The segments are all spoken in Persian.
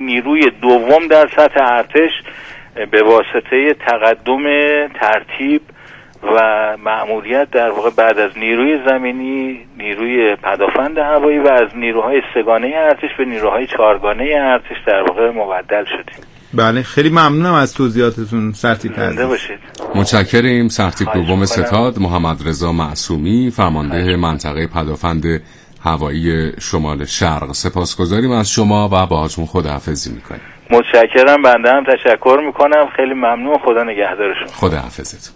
نیروی دوم در سطح ارتش به واسطه تقدم ترتیب و مأموریت در واقع بعد از نیروی زمینی، نیروی پدافند هوایی و از نیروهای سه‌گانه ارتش به نیروهای چهارگانه ارتش در واقع مبدل شدیم. بله، خیلی ممنونم از توضیحاتتون سرتیپ عزیز. زنده باشید. متشکریم. سرتیپ دوم ستاد محمد رضا معصومی، فرمانده منطقه پدافند هوایی شمال شرق، سپاسگزاریم از شما و باهاتون خداحافظی میکنیم. متشکرم. بنده هم تشکر میکنم. خیلی ممنون. خدا نگهدار شما. خداحافظت.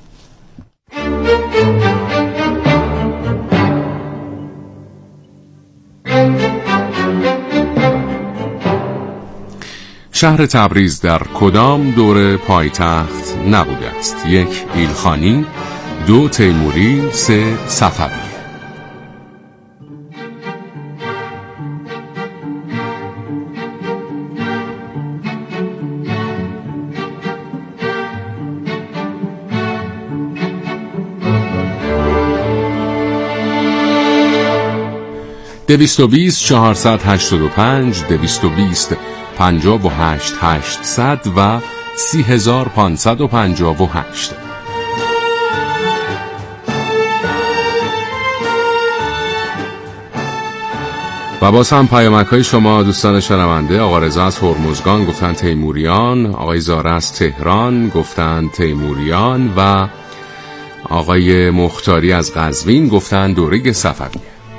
شهر تبریز در کدام دوره پایتخت نبوده است؟ 1 ایلخانی، 2 تیموری، 3 صفوی. دویست و 485 220 58 800 و 30558. و باز هم پیامک های شما دوستان شنونده. آقا رضا از هرمزگان گفتن تیموریان، آقای زاره از تهران گفتن تیموریان و آقای مختاری از قزوین گفتن دوره صفوی.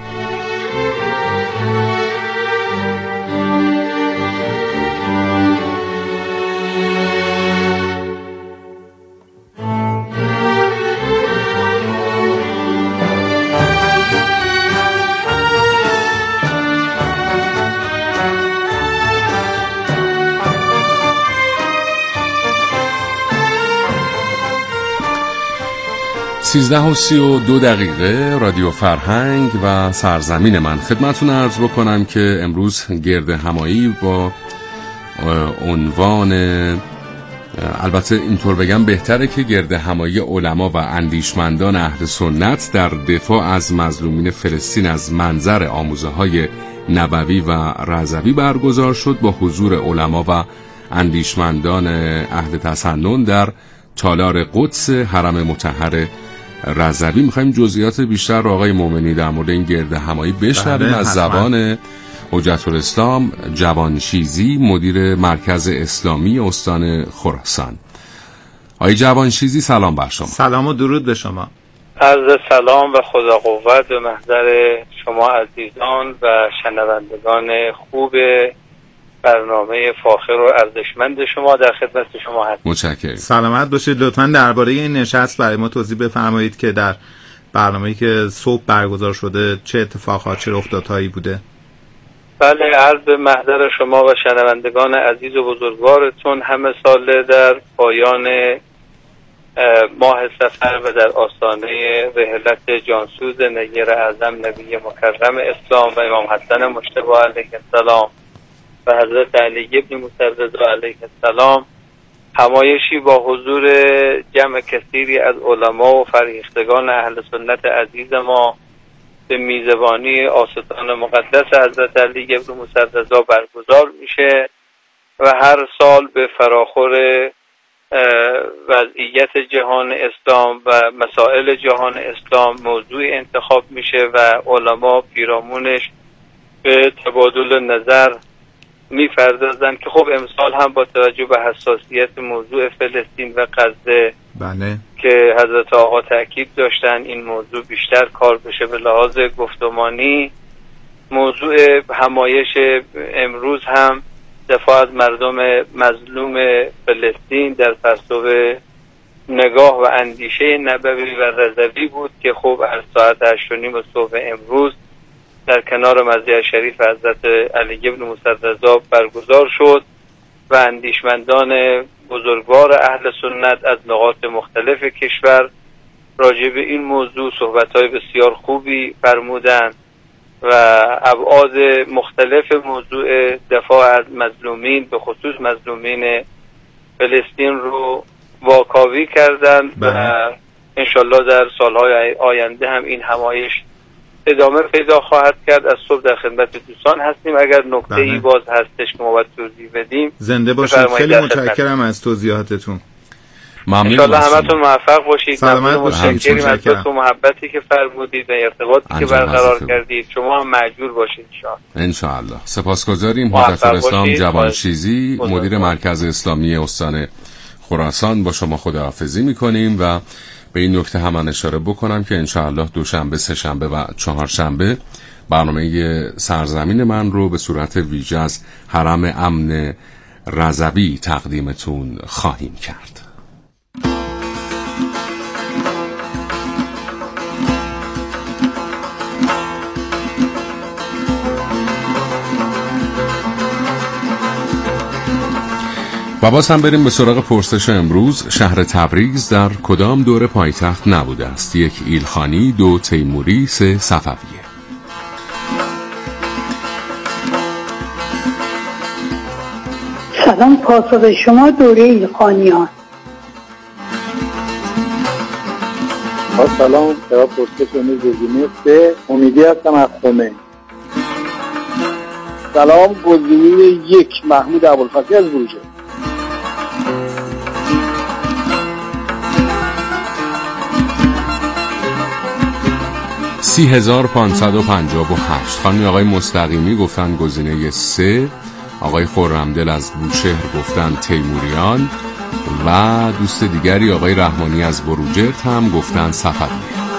سیزده و 32 دقیقه. رادیو فرهنگ و سرزمین من خدمتون عرض بکنم که امروز گرد همایی با عنوان، البته اینطور بگم بهتره که گرد همایی علما و اندیشمندان اهل سنت در دفاع از مظلومین فلسطین از منظر آموزه های نبوی و رضوی برگزار شد با حضور علما و اندیشمندان اهل تسنن در تالار قدس حرم مطهر رضوی. میخوایم جزئیات بیشتر رو آقای مومنی در مورد این گرد همایی بشنویم از زبان حجت الاسلام جوانشیزی، مدیر مرکز اسلامی استان خراسان. آقای جوانشیزی سلام بر شما. سلام و درود به شما. عرض سلام و خدا قوت به محضر شما عزیزان و شنوندگان خوب برنامه فاخر و ارزشمند شما. در خدمت شما هستم. متشکرم. سلامت باشید. لطفاً درباره این نشست برای ما توضیح بفرمایید که در برنامه‌ای که صبح برگزار شده چه اتفاقات، چه رخدادهایی بوده. بله، عرض به محضر شما و شنوندگان عزیز و بزرگوارتون همه ساله در پایان ماه صفر و در آستانه رحلت جانسوز نیر اعظم نبی مکرم اسلام و امام حسن مجتبی علیه السلام و حضرت علی ابن موسی رضا علیه السلام همایشی با حضور جمع کثیری از علما و فرهیختگان اهل سنت عزیز ما به میزبانی آستان مقدس حضرت علی ابن موسی رضا برگزار میشه و هر سال به فراخور وضعیت جهان اسلام و مسائل جهان اسلام موضوع انتخاب میشه و علما پیرامونش به تبادل نظر می‌پردازن که خب امسال هم با توجه به حساسیت موضوع فلسطین و غزه بله که حضرت آقا تأکید داشتن این موضوع بیشتر کار بشه به لحاظ گفتمانی، موضوع همایش امروز هم دفاع از مردم مظلوم فلسطین در پرتو نگاه و اندیشه نبوی و رضوی بود که خب از ساعت 8:30 صبح امروز در کنار مسجد شریف حضرت علی ابن موسی رضا برگزار شد و اندیشمندان بزرگوار اهل سنت از نقاط مختلف کشور راجع به این موضوع صحبت‌های بسیار خوبی فرمودند و ابعاد مختلف موضوع دفاع از مظلومین به خصوص مظلومین فلسطین رو واکاوی کردند و انشالله در سالهای آینده هم این همایش ادامه پیدا خواهد کرد. از صبح در خدمت دوستان هستیم. اگر نکته‌ای باز هستش که ما باید توضیح بدیم زنده باشید. خیلی متشکرم از توضیحاتتون. ممنون. انشالله همتون موفق باشید. سلامت باشید. متشکرم و محبتی که فرمودید و ارتباطی که برقرار کردید. شما هم مأجور باشید انشالله. سپاسگزاریم. حضرت الاسلام جوانشیزی مدیر مرکز اسلامی استان خراسان با شما خداحافظی میکنیم و به این نکته هم اشاره بکنم که انشاءالله دوشنبه، سه‌شنبه و چهارشنبه برنامه سرزمین من رو به صورت ویژه از حرم امن رضوی تقدیمتون خواهیم کرد. و باز هم بریم به سراغ پرسش امروز. شهر تبریز در کدام دوره پایتخت نبوده است؟ 1 ایلخانی، 2 تیموری، 3 صفویه. سلام، پاسخ شما دوره ایلخانیان. سلام، جواب پرسش امروز گزینه 3 امیدی هستم از خمه. سلام، گزینه 1 محمود ابوالفتحی از بروجرد. 30558. خانم آقای مستقیمی گفتن گزینه 3. آقای خرمدل از بوشهر گفتن تیموریان و دوست دیگری آقای رحمانی از بروجرد هم گفتن صفویه.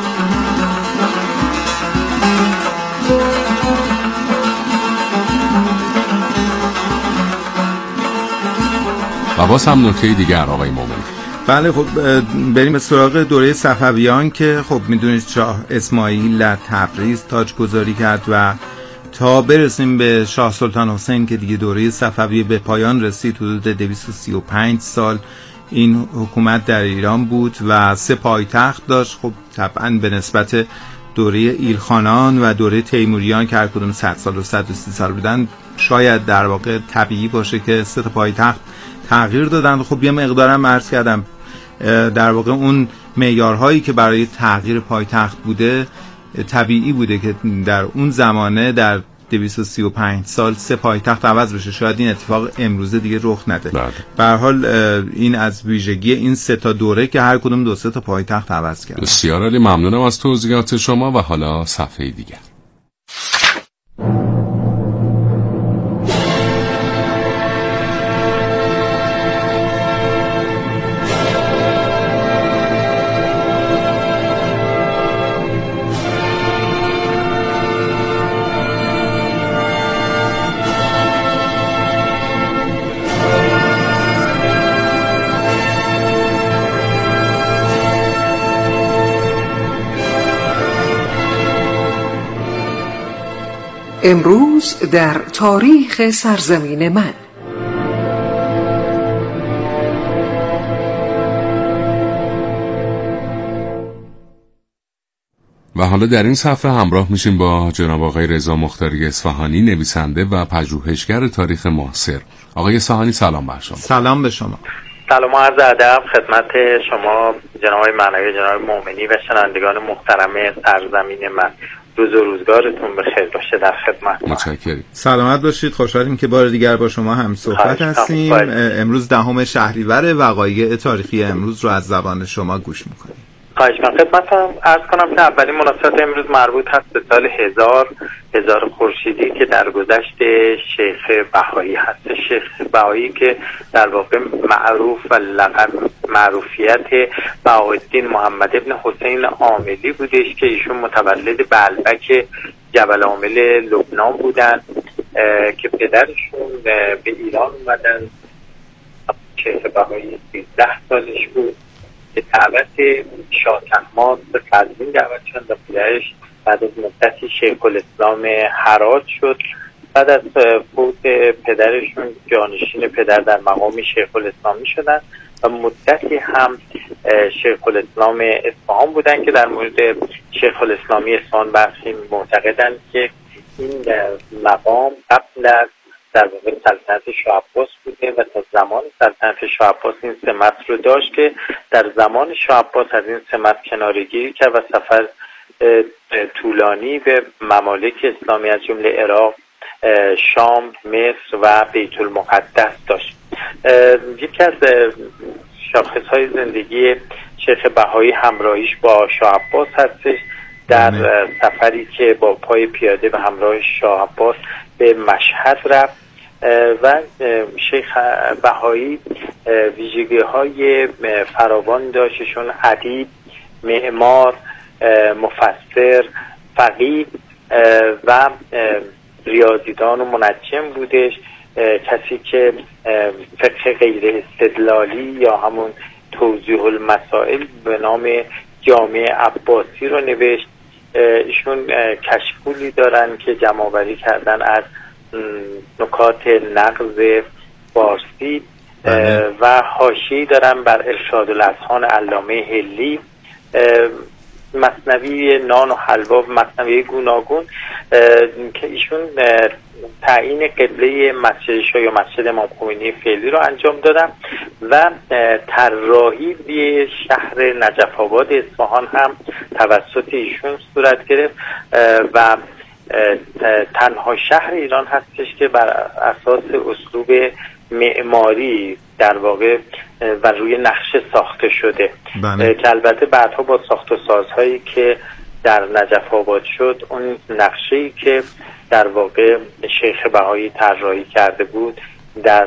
و باز هم نکته دیگر آقای مومن. بله، خب بریم به سراغ دوره صفویان که خب میدونید شاه اسماعیل در تبریز تاج گذاری کرد و تا برسیم به شاه سلطان حسین که دیگه دوره صفوی به پایان رسید. حدود 235 سال این حکومت در ایران بود و 3 پایتخت داشت. خب طبعا به نسبت دوره ایلخانان و دوره تیموریان که هر کدوم 100 سال و 130 سال بودن شاید در واقع طبیعی باشه که 3 پایتخت تغییر دادن. خب یه مقدارم عرض کردم در واقع اون معیارهایی که برای تغییر پایتخت بوده طبیعی بوده که در اون زمانه در 235 سال 3 پایتخت عوض بشه. شاید این اتفاق امروزه دیگه رخ نده. به هر حال این از ویژگی این 3 دوره که هر کدوم 2-3 پایتخت عوض کرد. بسیار عالی، ممنونم از توضیحات شما. و حالا صفحه دیگه. امروز در تاریخ سرزمین من. و حالا در این صفحه همراه میشیم با جناب آقای رضا مختاری اصفهانی، نویسنده و پژوهشگر تاریخ معاصر. آقای اصفهانی سلام بر شما. سلام به شما. سلام و عرض ادب خدمت شما جناب معنوی، جناب مومنی و شنوندگان محترم سرزمین من. روز و روزگارتون بخیر باشه. در خدمت. متشکرم. سلامت باشید. خوشحالیم که بار دیگر با شما هم صحبت هستیم. امروز 10 شهریور، وقایع تاریخی امروز رو از زبان شما گوش میکنیم. خواهش من خدمتم عرض کنم که اولین مناسبت امروز مربوط هست به سال 1000 خورشیدی که در گذشت شیخ بهایی هست. شیخ بهایی که در واقع معروف و لقب معروفیت بهاءالدین محمد ابن حسین عاملی بودش که ایشون متولد بعلبک جبل عامل لبنان بودن که پدرشون به ایران اومدن. شیخ بهایی 13 سالش بود که دعوت شاه طهماسب به قزوین دعوت شد و پدرش بعد از مدتی شیخ الاسلام هرات شد. بعد از فوت پدرشون جانشین پدر در مقام شیخ الاسلام شدن و مدتی هم شیخ الاسلام اصفهان بودن که در مورد شیخ الاسلامی اصفهان برخی معتقدند که این مقام قبل از در واقع سلطنت شاه عباس بوده و تا زمان سلطنت شاه عباس این سمت رو داشت که در زمان شاه عباس از این سمت کناره‌گیری کرد و سفر طولانی به ممالک اسلامی از جمله عراق، شام، مصر و بیت المقدس داشت. یکی از شاخص‌های زندگی شیخ بهایی همراهیش با شاه عباس هستش. در سفری که با پای پیاده به همراه شاه عباس به مشهد رفت و شیخ بهایی ویژگی‌های فراوان داشتشون ادیب، معمار، مفسر، فقیه و ریاضیدان و منجم بودش. کسی که فقه غیر استدلالی یا همون توضیح المسائل به نام جامع عباسی رو نوشت. ایشون کشفولی دارن که جمع‌آوری کردن از نکات نقض فارسی و حاشیه‌ای دارن بر ارشاد الاذهان علامه حلی، مثنوی نان و حلوا و مثنوی گوناگون که ایشون تعیین قبله مسجد شاه یا مسجد امام خمینی فعلی رو انجام دادن و طراحی به شهر نجف آباد اصفهان هم توسط ایشون صورت گرفت و تنها شهر ایران هستش که بر اساس اسلوب معماری در واقع و روی نقشه ساخته شده. که البته بعدها با ساخت و سازهایی که در نجف آباد شد، اون نقشه‌ای که در واقع شیخ بهایی طراحی کرده بود در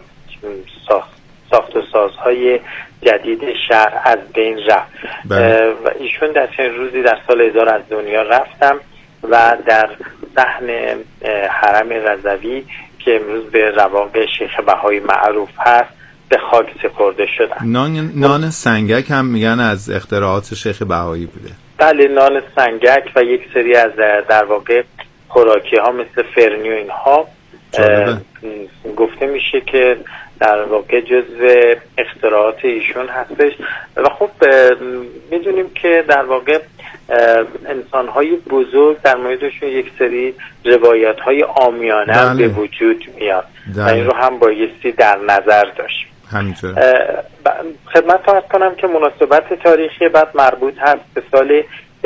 ساخت و سازهای جدید شهر از بین رفت. و ایشون در چند روزی در سال 1000 از دنیا رفتم و در صحن حرم رضوی که امروز به رواق شیخ بهایی معروف هست به خاک سپرده شدن. نان سنگک هم میگن از اختراعات شیخ بهایی بوده. بله، نان سنگک و یک سری از در واقع خوراکی ها مثل فرنی و اینها گفته میشه که در واقع جزو اختراعات ایشون هستش. و خب میدونیم که در واقع انسان‌های بزرگ در موردشون یک سری روایت‌های عامیانه به وجود میاد و این رو هم بایستی در نظر داشت. همینطور. خدمت عرض کنم که مناسبت تاریخی بعد مربوط هست به سال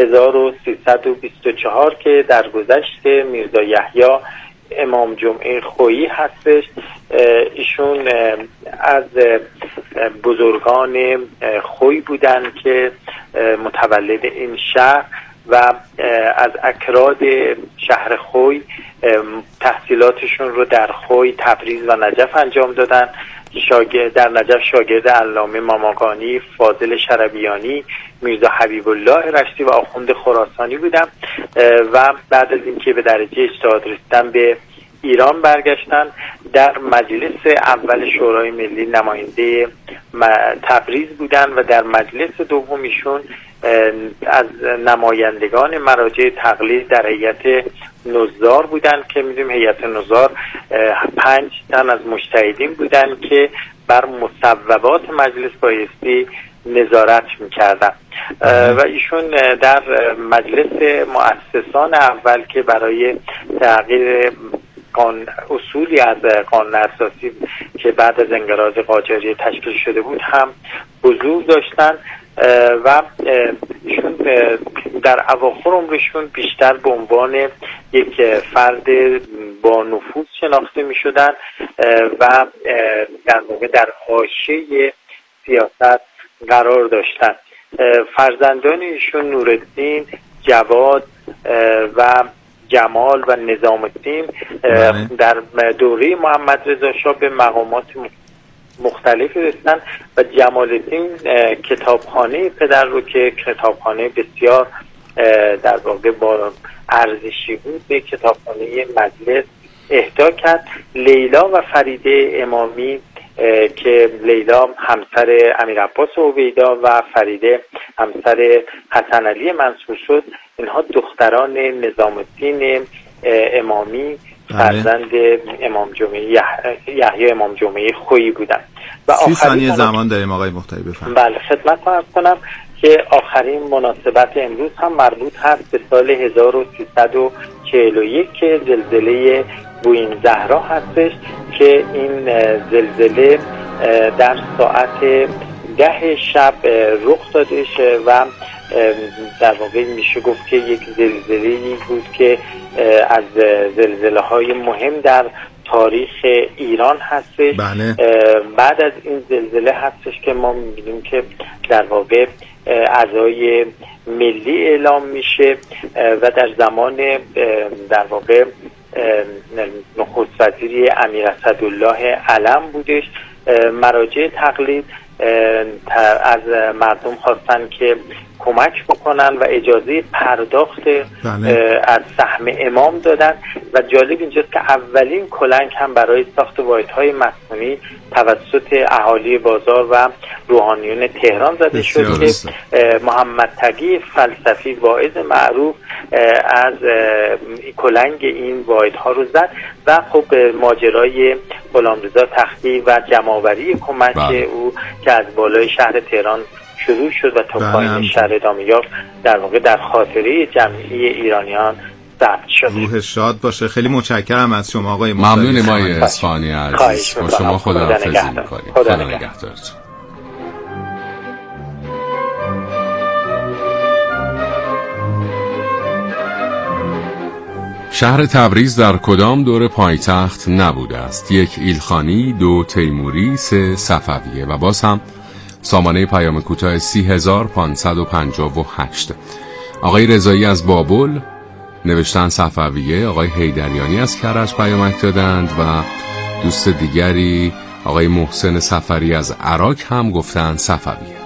1324 که در گذشت میرزا یحیی امام جمعه خویی هستش. ایشون از بزرگان خوی بودن که متولد این شهر و از اکراد شهر خوی تحصیلاتشون رو در خوی، تبریز و نجف انجام دادن. در نجف شاگرد علامه ماماقانی، فاضل شربیانی، میرزا حبیب الله رشتی و آخوند خراسانی بودن و بعد از اینکه به درجه اجتهاد رسیدن به ایران برگشتن. در مجلس اول شورای ملی نماینده تبریز بودن و در مجلس دومیشون از نمایندگان مراجع تقلید در هیئت نظار بودن که میدونیم هیئت نظار 5 تن از مجتهدین بودن که بر مصوبات مجلس بایستی نظارت میکردن و ایشون در مجلس مؤسسان اول که برای تغییر اصولی از قانون اساسی که بعد از انقراض قاجاریه تشکیل شده بود هم حضور داشتن و ایشون در اواخر عمرشون بیشتر به عنوان یک فرد با نفوذ شناخته می شدن و در واقع در حاشیه سیاست قرار داشتن. فرزندان ایشون نورالدین، جواد و جمال و نظام الدین در دوره محمد رضا شاه به مقامات مختلفی رسیدن و جمال الدین کتابخانه پدر رو که کتابخانه بسیار در واقع با ارزشی بود به کتابخانه مجلس اهدا کرد. لیلا و فریده امامی که لیلا همسر امیر عباس عبیدا و فریده همسر حسن علی منصور شد، اینها دختران نظام الدین امامی فرزند امام جمعه یحیی امام جمعه خویی بودند. و 30 ثانیه زمان داریم آقای مختاری بفرمایید. بله، خدمت عرض کنم که آخرین مناسبت امروز هم مربوط هست به سال 1341 که زلزله بوئین زهرا هستش که این زلزله در ساعت 10 شب رخ دادش و در واقع میشه گفت که یک زلزله‌ای بود که از زلزله‌های مهم در تاریخ ایران هستش. بعد از این زلزله هستش که ما می‌بینیم که در واقع عزای ملی اعلام میشه و در زمان در واقع نخست وزیری امیر اسدالله علم بودش. مراجع تقلید از مردم خواستن که کمک بکنن و اجازه پرداخت از سهم امام دادن و جالب اینجاست که اولین کلنگ هم برای ساخت واحدهای مسکونی توسط اهالی بازار و روحانیون تهران زده شد که محمد تقی فلسفی واعظ معروف از کلنگ این واحدها رو زد و خب ماجرای غلامرضا تختی و جمع‌آوری کمک او که از بالای شهر تهران شروع شد و تا پایین شهر ادامه یافت در واقع در خاطره جمعی ایرانیان ثبت شد. روح شاد باشه. خیلی متشکرم از شما آقای ممنون مای اصفهانی عزیز. با شما خداحافظی می‌کنیم. خدا نگهدارتون. شهر تبریز در کدام دوره پایتخت نبوده است؟ 1 ایلخانی، 2 تیموری، 3 صفویه. و باز هم سامانه پیام کوتاه 30558. آقای رضایی از بابل نوشتن صفویه، آقای حیدریانی از کرج پیامک دادند و دوست دیگری آقای محسن صفری از عراق هم گفتند صفویه.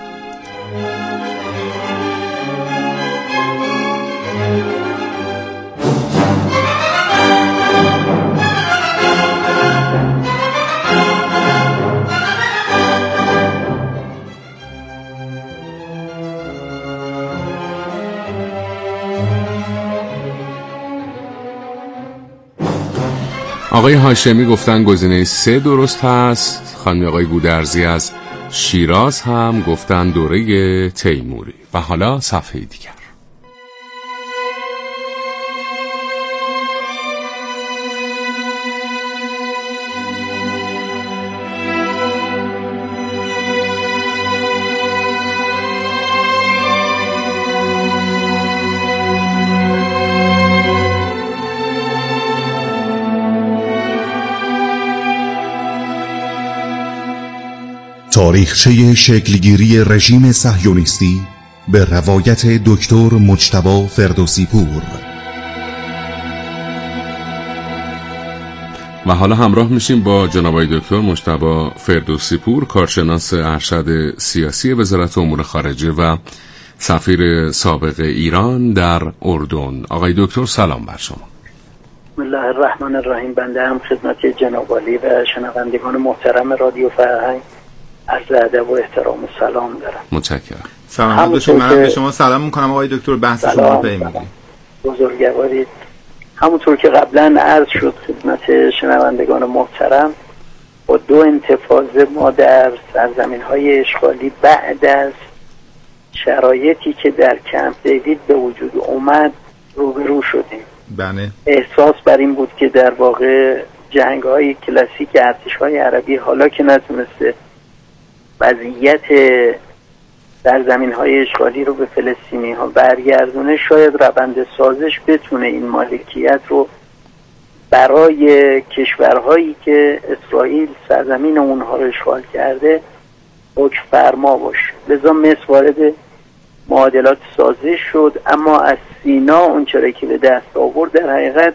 آقای هاشمی گفتن گزینه 3 درست هست. خانم آقای گودرزی از شیراز هم گفتن دوره تیموری. و حالا صفحه دیگر. تاریخچه شکلگیری رژیم صهیونیستی به روایت دکتر مجتبی فردوسی پور. و حالا همراه میشیم با جناب آقای دکتر مجتبی فردوسی پور، کارشناس ارشد سیاسی وزارت امور خارجه و سفیر سابق ایران در اردن. آقای دکتر سلام بر شما. بسم الله الرحمن الرحیم. بنده هم خدمت جناب عالی و شنوندگان محترم رادیو فرهنگ عرض ادب و احترام و سلام دارم. متشکرم. سلام باشید. منم به شما سلام میکنم آقای دکتر. بحث شما پی میگیریم. بزرگوارید. همونطور که قبلا عرض شد خدمت شنوندگان محترم، با 2 انتفاضه ما در سرزمین‌های اشغالی بعد از شرایطی که در کمپ دیوید به وجود اومد روبرو شدیم. بله. احساس بر این بود که در واقع جنگ‌های کلاسیک ارتش‌های عربی حالا که نتونسته وضعیت در زمین‌های اشغالی رو به فلسطینی‌ها برگردونه، شاید روند سازش بتونه این مالکیت رو برای کشورهایی که اسرائیل سرزمین اونها رو اشغال کرده حکم فرما باشه. لذا مصر وارد معادلات سازش شد، اما از سینا اونچرا که به دست آورد در حقیقت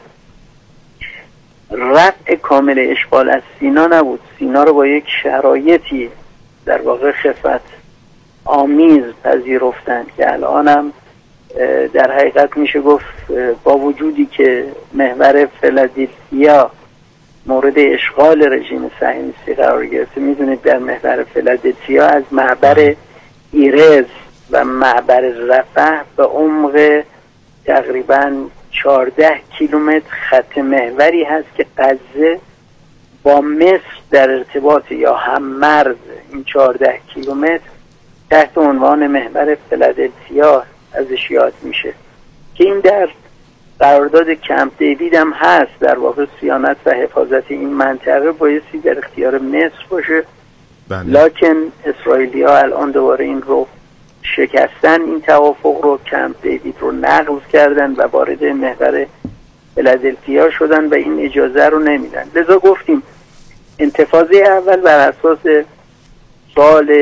رفع کامل اشغال از سینا نبود. سینا رو با یک شرایطی در واقع خفت آمیز پذیرفتند که الانم در حقیقت میشه گفت با وجودی که محور فیلادلفیا مورد اشغال رژیم صهیونیستی قرار گرفته، میدونید در محور فیلادلفیا از معبر ایرز و معبر رفح به عمق تقریبا 14 کیلومتر خط محوری هست که غزه با مصر در ارتباط یا هم مرز این 14 کیلومتر تحت عنوان محور فیلادلفیا ازش یاد میشه که این در قرارداد کمپ دیوید هم هست. در واقع صیانت و حفاظت این منطقه بایستی در اختیار مصر باشه. لکن اسرائیلی ها الان دوباره این رو شکستن این توافق رو، کمپ دیوید رو نقض کردن و وارد محور فیلادلفیا شدن و این اجازه رو نمیدن. لذا گفتیم انتفاضه اول بر اساس سال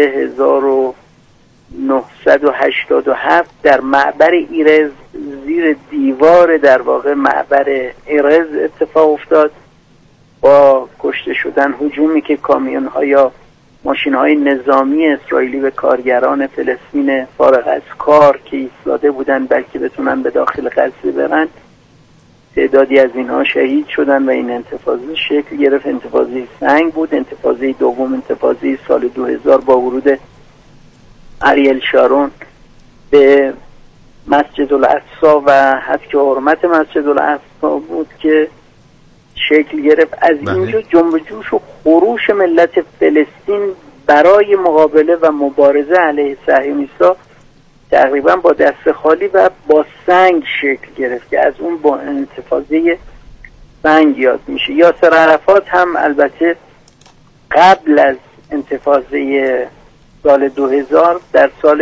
1987 در معبر ایرز زیر دیوار در واقع معبر ایرز اتفاق افتاد با کشته شدن، هجومی که کامیون‌ها یا ماشین‌های نظامی اسرائیلی به کارگران فلسطین فارغ از کار که ایستاده بودن بلکه بتونن به داخل غزه برن، تعدادی از اینها شهید شدن و این انتفاضه شکل گرفت. انتفاضه سنگ بود. انتفاضه دوم انتفاضه سال 2000 با ورود اریل شارون به مسجد الاقصی و حد که حرمت مسجد الاقصی بود که شکل گرفت. از اینجا جنب جوش و خروش ملت فلسطین برای مقابله و مبارزه علیه صهیونیست‌ها تقریبا با دست خالی و با سنگ شکل گرفت که از اون با انتفاضه سنگ یاد میشه. یاسر عرفات هم البته قبل از انتفاضه سال 2000 در سال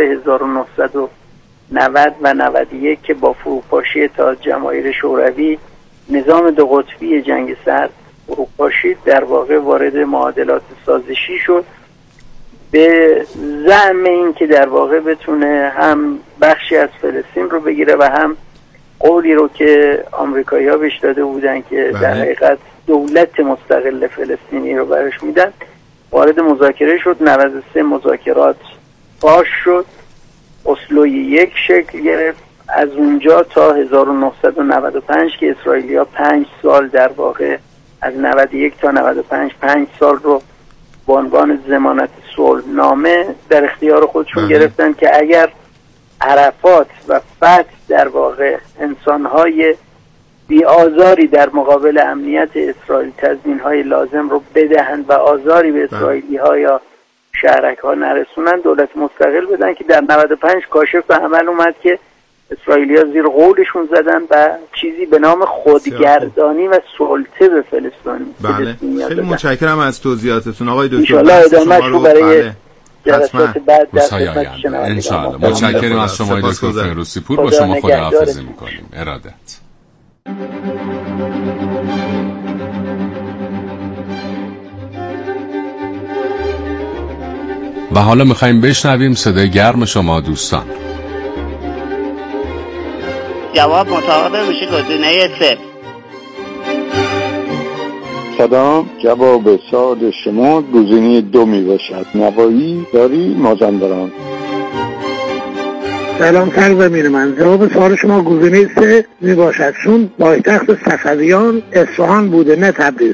1990 و 91 که با فروپاشی اتحاد جماهیر شوروی نظام دو قطبی جنگ سرد فروپاشید، در واقع وارد معادلات سازشی شد به زعم این که در واقع بتونه هم بخشی از فلسطین رو بگیره و هم قولی رو که آمریکایی‌ها بهش داده بودن که در حقیقت دولت مستقل فلسطینی رو برش میدن. وارد مذاکره شد. 93 مذاکرات فاش شد. اسلو 1 شکل گرفت. از اونجا تا 1995 که اسرائیلی‌ها 5 سال در واقع از 91 تا 95 5 سال رو به عنوان ضمانت صلحنامه در اختیار خودشون گرفتن که اگر عرفات و فتح در واقع انسان‌های بی‌آزاری در مقابل امنیت اسرائیل تضمین‌های لازم رو بدهند و آزاری به اسرائیلی‌ها یا شهرک‌ها نرسونن، دولت مستقل بدن که در 95 کاشف به عمل اومد که اسرائیلی‌ها زیر قولشون زدن و چیزی به نام خودگردانی و سلطه به فلسطین. بله. خیلی متشکرم از توضیحاتتون آقای دکتر. انشالله ادامه‌اش رو برای جلسات بعد در خدمت شما انشالله. متشکرم از شما دکتر فیروزی پور. با شما خداحافظی می‌کنیم. ارادت. و حالا می‌خوایم بشنویم صدای گرم شما دوستان. جواب مطابق میشه گزینه 3. سلام، جواب سوال شما گزینه 2 میباشد. نوایی داری مازندران. سلام سرزمین من، جواب سوال شما گزینه 3 میباشد چون پایتخت صفویان اصفهان بوده نه تبریز.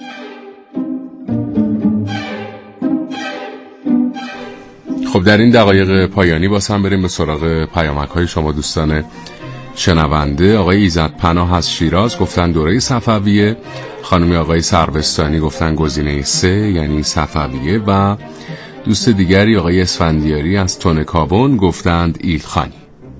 خب در این دقایق پایانی باز هم بریم به سراغ پیامک‌های شما دوستان شنونده. آقای ایزد پناه از شیراز گفتن دوره صفویه. خانم آقای سروستانی گفتن گزینه 3 یعنی صفویه. و دوست دیگری آقای اسفندیاری از تونکابون گفتند ایلخانی.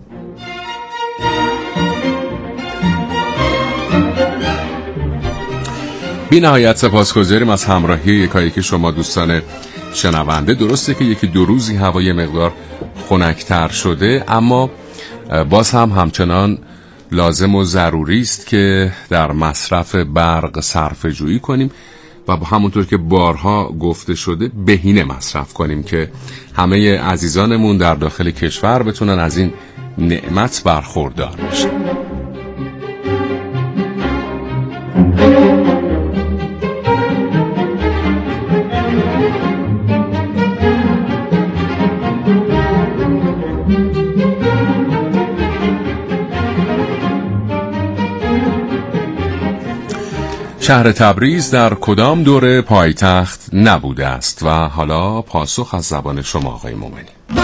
بی نهایت سپاسگزاریم از همراهی یکایک شما دوستان شنونده. درسته که یکی دو روزی هوای مقدار خنک‌تر شده، اما باز هم همچنان لازم و ضروری است که در مصرف برق صرفه‌جویی کنیم و همونطور که بارها گفته شده بهینه مصرف کنیم که همه عزیزانمون در داخل کشور بتونن از این نعمت برخوردار بشن. شهر تبریز در کدام دوره پایتخت نبوده است؟ و حالا پاسخ از زبان شما آقای مومنی.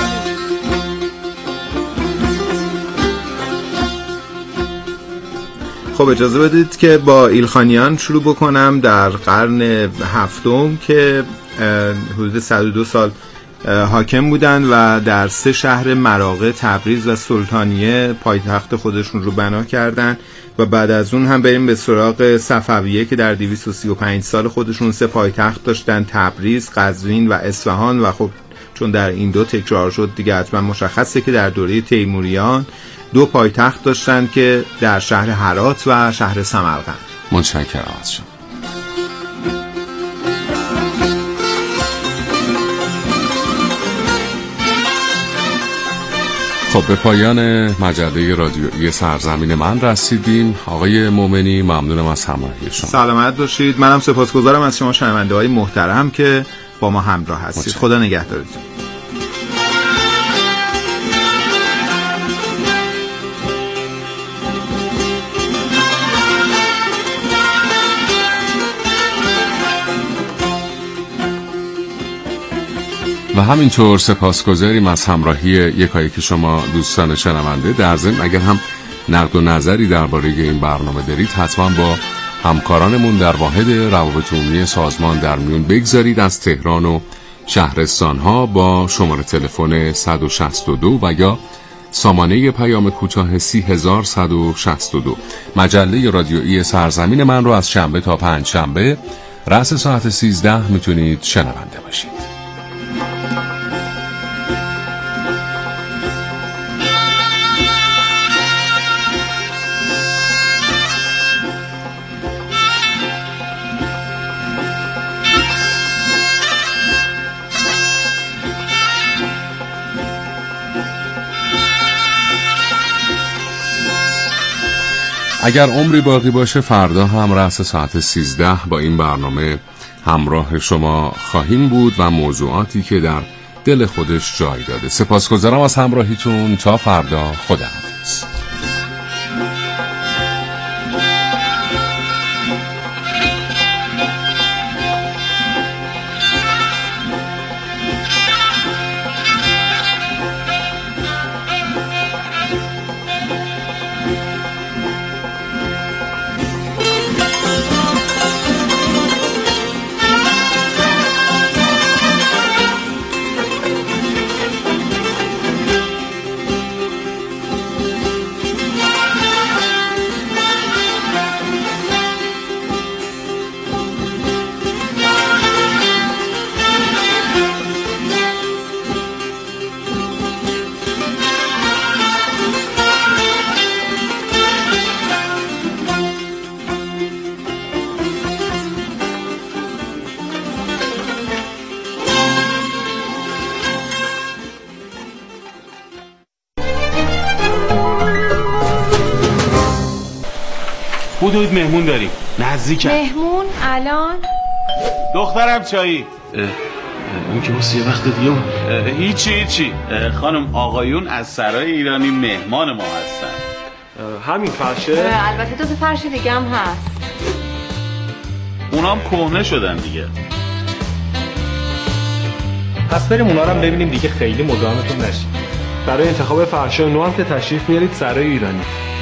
خب اجازه بدید که با ایلخانیان شروع بکنم. در قرن هفتم که حدود 102 سال حاکم بودن و در 3 شهر مراغه، تبریز و سلطانیه پایتخت خودشون رو بنا کردن و بعد از اون هم بریم به سراغ صفویه که در 235 سال خودشون 3 پایتخت داشتن: تبریز، قزوین و اصفهان. و خب چون در این دو تکرار شد دیگه حتما مشخصه که در دوره تیموریان دو پایتخت داشتن که در شهر هرات و شهر سمرقند. متشکرم از شما. خب به پایان مجله رادیویی سرزمین من رسیدیم. آقای مومنی ممنونم از همراهی شما. سلامت باشید. منم سپاسگزارم از شما شنونده های محترم که با ما همراه هستید. خدا نگهدارتون. و همینطور سپاسگزاریم از همراهی یکایی که شما دوستان شنونده. در ضمن اگر هم نقد و نظری درباره این برنامه دارید حتما با همکارانمون در واحد روابط عمومی سازمان در میون بگذارید. از تهران و شهرستان‌ها با شماره تلفن 162 و یا سامانه پیام کوتاه 30162. مجله رادیویی سرزمین من رو از شنبه تا پنجشنبه رأس ساعت 13 میتونید شنونده باشید. اگر عمری باقی باشه فردا هم رأس ساعت 13 با این برنامه همراه شما خواهیم بود و موضوعاتی که در دل خودش جای داده. سپاسگزارم از همراهیتون. تا فردا. خداحافظ. بودید مهمون داریم نزدیکم. مهمون الان؟ دخترم چایی. اون که واسه یه وقت دیگه هیچی خانم آقایون از سرای ایرانی مهمان ما هستن. همین فرشه؟ البته دو تا فرش دیگه هم هست. اونام کهنه شدن دیگه. پس بریم اونا رو هم ببینیم دیگه خیلی مزاحمتون نشیم. برای انتخاب فرشه نو هم که تشریف میارید سرای ایرانی.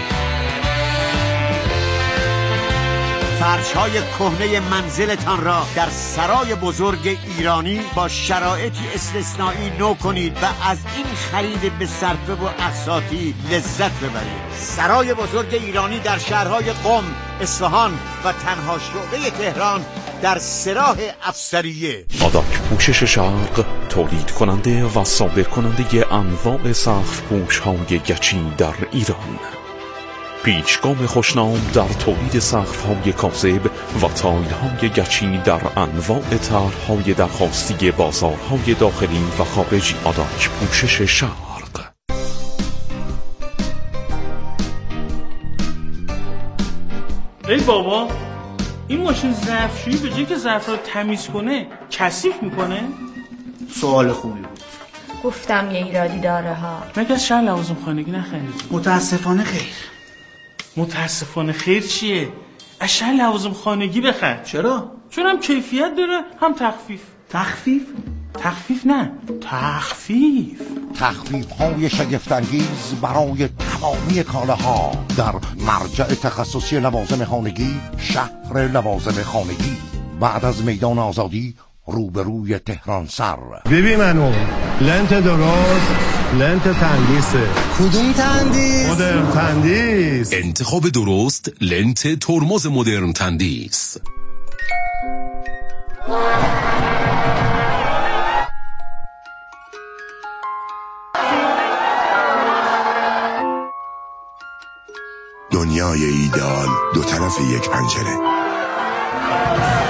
فرش‌های کهنه منزلتان را در سرای بزرگ ایرانی با شرایطی استثنایی نو کنید و از این خرید به صرفه و اقساطی لذت ببرید. سرای بزرگ ایرانی در شهرهای قم، اصفهان و تنها شعبه تهران در سراح افسریه. آداک پوشش شرق تولید کننده و صادر کننده انواع سقف پوش‌های گچی در ایران. پیچگام خوشنام در تولید سقف‌های کاذب و تایل‌های گچی در انواع طرح‌های درخواستی بازارهای داخلی و خارجی. آداک پوشش شرق. ای بابا، این ماشین ظرفشویی به جای که ظرف رو تمیز کنه کثیف میکنه؟ سوال خوبی بود. گفتم یه ایرادی داره ها. مگه از شهر لوازم خانگی نخرید؟ متاسفانه خیر. متاسفانه خیر چیه؟ از شهر لوازم خانگی بخر. چرا؟ چون هم کیفیت داره هم تخفیف. تخفیف؟ تخفیف نه، تخفیف. تخفیف‌های شگفت‌انگیز برای تمامی کالاها در مرجع تخصصی لوازم خانگی، شهر لوازم خانگی، بعد از میدان آزادی روبروی تهران سر. ببین منو لنت درست، لنت تندیسه. کدوم تندیس؟ مدرن تندیس. انتخاب درست لنت ترمز مدرن تندیس. دو طرف یک پنجره.